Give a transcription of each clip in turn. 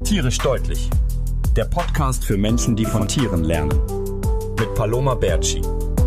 Tierisch deutlich. Der Podcast für Menschen, die von Tieren lernen. Mit Paloma Berci.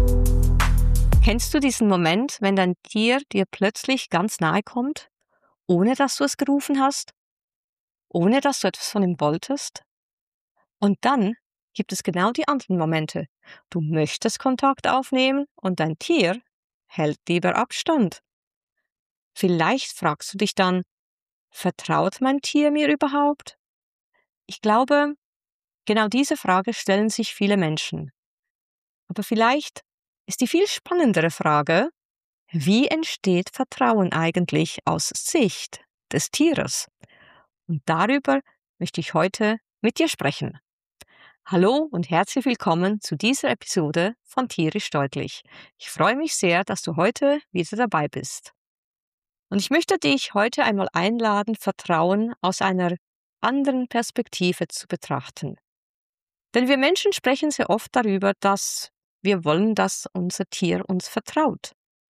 Kennst du diesen Moment, wenn dein Tier dir plötzlich ganz nahe kommt, ohne dass du es gerufen hast, ohne dass du etwas von ihm wolltest? Und dann gibt es genau die anderen Momente. Du möchtest Kontakt aufnehmen und dein Tier hält lieber Abstand. Vielleicht fragst du dich dann, vertraut mein Tier mir überhaupt? Ich glaube, genau diese Frage stellen sich viele Menschen. Aber vielleicht ist die viel spannendere Frage, wie entsteht Vertrauen eigentlich aus Sicht des Tieres? Und darüber möchte ich heute mit dir sprechen. Hallo und herzlich willkommen zu dieser Episode von Tierisch deutlich. Ich freue mich sehr, dass du heute wieder dabei bist. Und ich möchte dich heute einmal einladen, Vertrauen aus einer anderen Perspektive zu betrachten. Denn wir Menschen sprechen sehr oft darüber, dass wir wollen, dass unser Tier uns vertraut.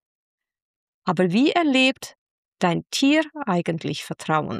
Aber wie erlebt dein Tier eigentlich Vertrauen?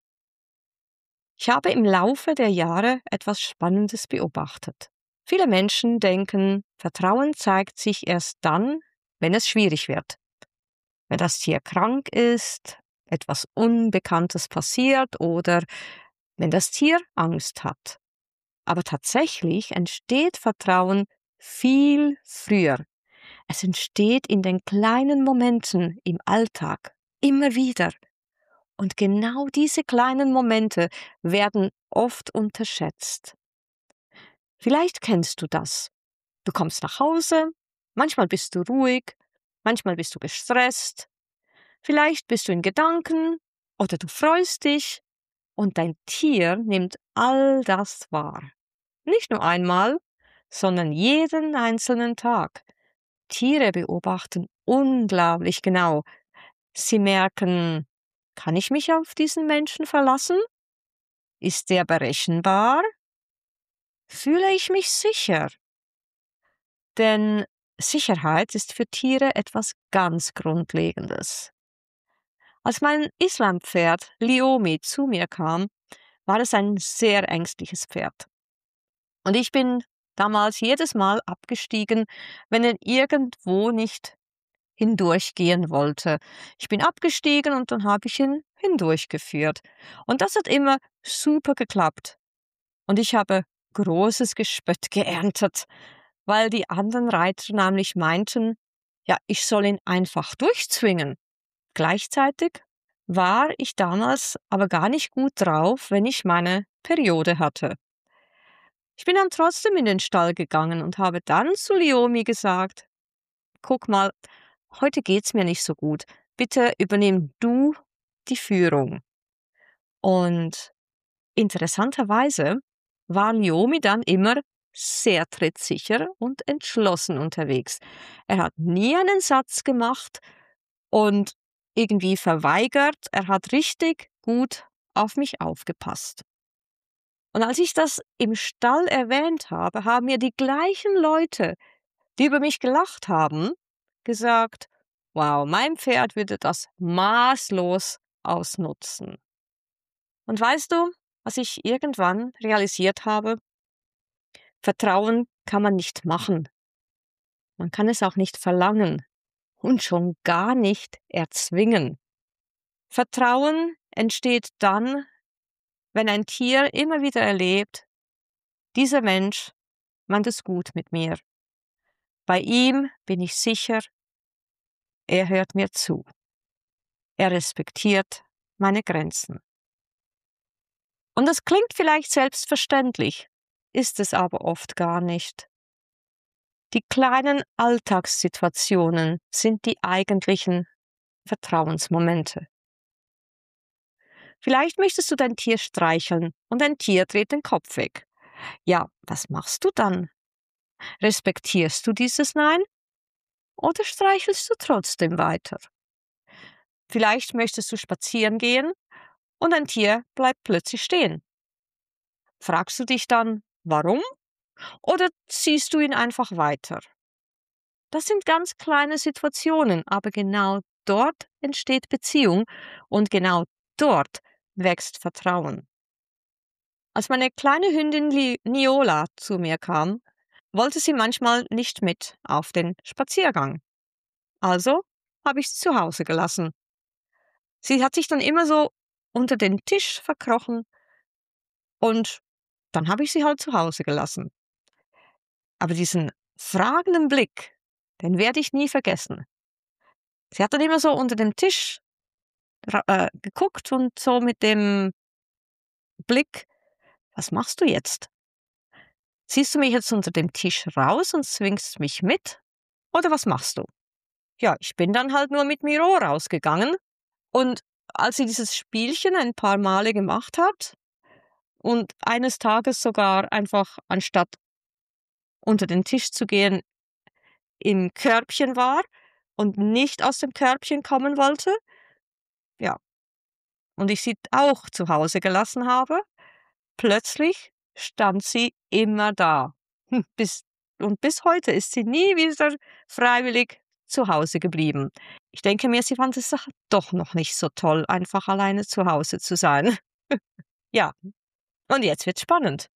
Ich habe im Laufe der Jahre etwas Spannendes beobachtet. Viele Menschen denken, Vertrauen zeigt sich erst dann, wenn es schwierig wird. Wenn das Tier krank ist, etwas Unbekanntes passiert oder wenn das Tier Angst hat. Aber tatsächlich entsteht Vertrauen viel früher. Es entsteht in den kleinen Momenten im Alltag, immer wieder. Und genau diese kleinen Momente werden oft unterschätzt. Vielleicht kennst du das. Du kommst nach Hause, manchmal bist du ruhig, manchmal bist du gestresst, vielleicht bist du in Gedanken oder du freust dich und dein Tier nimmt all das wahr. Nicht nur einmal, sondern jeden einzelnen Tag. Tiere beobachten unglaublich genau. Sie merken, kann ich mich auf diesen Menschen verlassen? Ist der berechenbar? Fühle ich mich sicher? Denn Sicherheit ist für Tiere etwas ganz Grundlegendes. Als mein Islampferd Liomi zu mir kam, war es ein sehr ängstliches Pferd. Und ich bin damals jedes Mal abgestiegen, wenn er irgendwo nicht hindurchgehen wollte. Ich bin abgestiegen und dann habe ich ihn hindurchgeführt. Und das hat immer super geklappt. Und ich habe großes Gespött geerntet, weil die anderen Reiter nämlich meinten, ja, ich soll ihn einfach durchzwingen. Gleichzeitig war ich damals aber gar nicht gut drauf, wenn ich meine Periode hatte. Ich bin dann trotzdem in den Stall gegangen und habe dann zu Liomi gesagt, guck mal, heute geht's mir nicht so gut. Bitte übernimm du die Führung. Und interessanterweise war Liomi dann immer sehr trittsicher und entschlossen unterwegs. Er hat nie einen Satz gemacht und irgendwie verweigert. Er hat richtig gut auf mich aufgepasst. Und als ich das im Stall erwähnt habe, haben mir die gleichen Leute, die über mich gelacht haben, gesagt, wow, mein Pferd würde das maßlos ausnutzen. Und weißt du, was ich irgendwann realisiert habe? Vertrauen kann man nicht machen. Man kann es auch nicht verlangen und schon gar nicht erzwingen. Vertrauen entsteht dann, wenn ein Tier immer wieder erlebt, dieser Mensch meint es gut mit mir. Bei ihm bin ich sicher, er hört mir zu. Er respektiert meine Grenzen. Und das klingt vielleicht selbstverständlich, ist es aber oft gar nicht. Die kleinen Alltagssituationen sind die eigentlichen Vertrauensmomente. Vielleicht möchtest du dein Tier streicheln und dein Tier dreht den Kopf weg. Ja, was machst du dann? Respektierst du dieses Nein oder streichelst du trotzdem weiter? Vielleicht möchtest du spazieren gehen und ein Tier bleibt plötzlich stehen. Fragst du dich dann, warum? Oder ziehst du ihn einfach weiter? Das sind ganz kleine Situationen, aber genau dort entsteht Beziehung und genau dort wächst Vertrauen. Als meine kleine Hündin Niola zu mir kam, wollte sie manchmal nicht mit auf den Spaziergang. Also habe ich sie zu Hause gelassen. Sie hat sich dann immer so unter den Tisch verkrochen und dann habe ich sie halt zu Hause gelassen. Aber diesen fragenden Blick, den werde ich nie vergessen. Sie hat dann immer so unter dem Tisch geguckt und so mit dem Blick, was machst du jetzt? Ziehst du mich jetzt unter dem Tisch raus und zwingst mich mit? Oder was machst du? Ja, ich bin dann halt nur mit Miro rausgegangen und als sie dieses Spielchen ein paar Male gemacht hat und eines Tages sogar einfach anstatt unter den Tisch zu gehen, im Körbchen war und nicht aus dem Körbchen kommen wollte, ja, und ich sie auch zu Hause gelassen habe, plötzlich stand sie immer da. Bis heute ist sie nie wieder freiwillig zu Hause geblieben. Ich denke mir, sie fand es doch noch nicht so toll, einfach alleine zu Hause zu sein. Ja, und jetzt wird's spannend.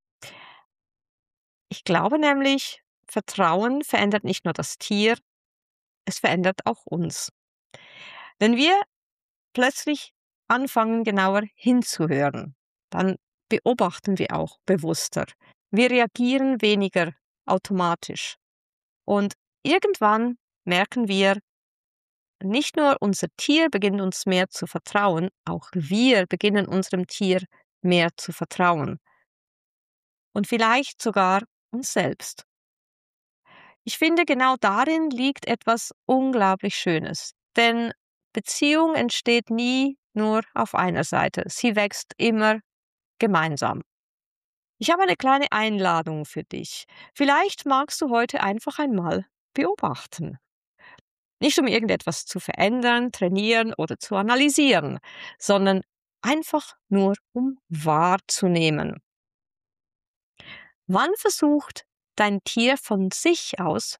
Ich glaube nämlich, Vertrauen verändert nicht nur das Tier, es verändert auch uns. Wenn wir plötzlich anfangen, genauer hinzuhören, dann beobachten wir auch bewusster. Wir reagieren weniger automatisch. Und irgendwann merken wir, nicht nur unser Tier beginnt uns mehr zu vertrauen, auch wir beginnen unserem Tier mehr zu vertrauen. Und vielleicht sogar uns selbst. Ich finde, genau darin liegt etwas unglaublich Schönes. Denn Beziehung entsteht nie nur auf einer Seite. Sie wächst immer gemeinsam. Ich habe eine kleine Einladung für dich. Vielleicht magst du heute einfach einmal beobachten. Nicht um irgendetwas zu verändern, trainieren oder zu analysieren, sondern einfach nur um wahrzunehmen. Wann sucht dein Tier von sich aus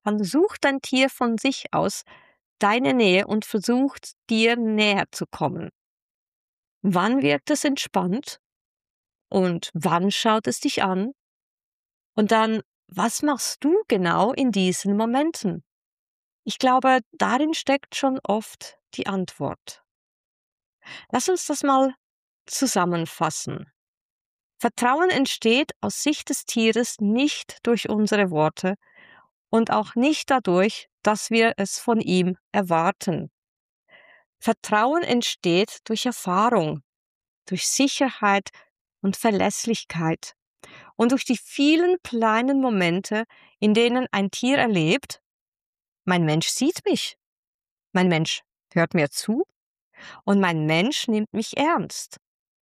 deine Nähe und versucht, dir näher zu kommen? Wann wirkt es entspannt? Und wann schaut es dich an? Und dann, was machst du genau in diesen Momenten? Ich glaube, darin steckt schon oft die Antwort. Lass uns das mal zusammenfassen. Vertrauen entsteht aus Sicht des Tieres nicht durch unsere Worte und auch nicht dadurch, dass wir es von ihm erwarten. Vertrauen entsteht durch Erfahrung, durch Sicherheit und Verlässlichkeit und durch die vielen kleinen Momente, in denen ein Tier erlebt, mein Mensch sieht mich, mein Mensch hört mir zu und mein Mensch nimmt mich ernst.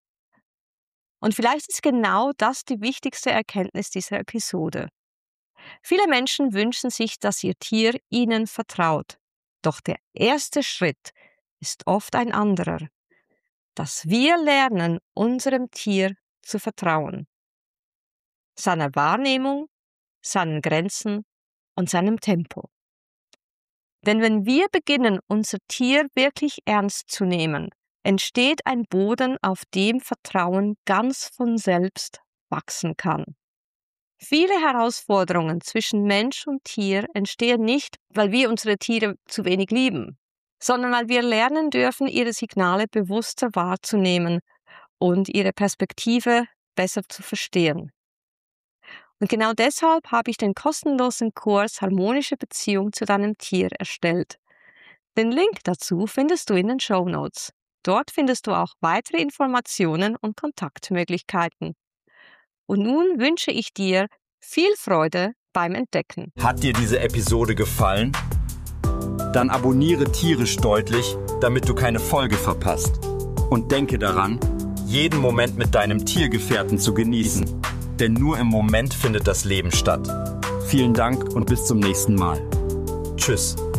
Und vielleicht ist genau das die wichtigste Erkenntnis dieser Episode. Viele Menschen wünschen sich, dass ihr Tier ihnen vertraut. Doch der erste Schritt ist oft ein anderer. Dass wir lernen, unserem Tier zu vertrauen. Seiner Wahrnehmung, seinen Grenzen und seinem Tempo. Denn wenn wir beginnen, unser Tier wirklich ernst zu nehmen, entsteht ein Boden, auf dem Vertrauen ganz von selbst wachsen kann. Viele Herausforderungen zwischen Mensch und Tier entstehen nicht, weil wir unsere Tiere zu wenig lieben, sondern weil wir lernen dürfen, ihre Signale bewusster wahrzunehmen und ihre Perspektive besser zu verstehen. Und genau deshalb habe ich den kostenlosen Kurs Harmonische Beziehung zu deinem Tier erstellt. Den Link dazu findest du in den Shownotes. Dort findest du auch weitere Informationen und Kontaktmöglichkeiten. Und nun wünsche ich dir viel Freude beim Entdecken. Hat dir diese Episode gefallen? Dann abonniere Tierisch deutlich, damit du keine Folge verpasst. Und denke daran, jeden Moment mit deinem Tiergefährten zu genießen. Denn nur im Moment findet das Leben statt. Vielen Dank und bis zum nächsten Mal. Tschüss.